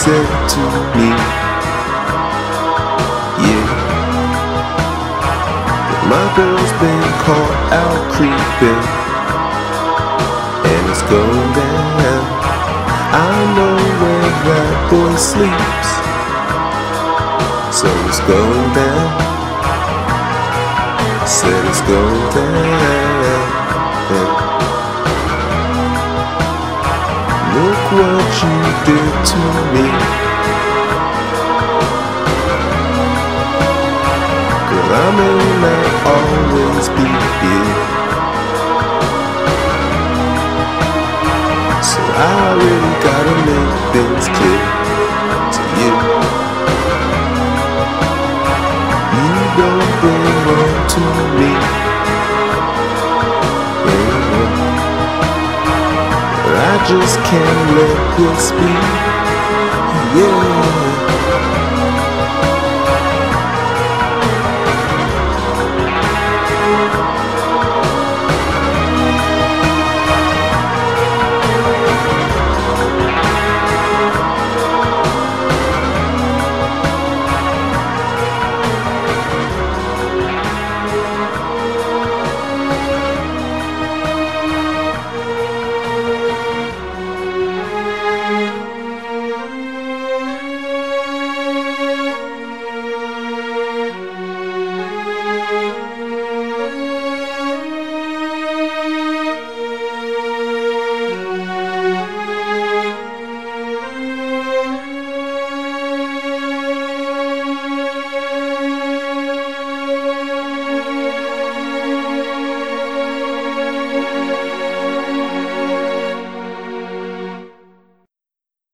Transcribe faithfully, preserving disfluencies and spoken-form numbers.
said to me, yeah, that my girl's been caught out creeping, and it's going down. I know where that boy sleeps, so it's going down. Said it's going down. Look what you did to me. Girl, I may not always be here, so I really gotta make things clear to you. You don't belong to me anymore. I just can't let this be.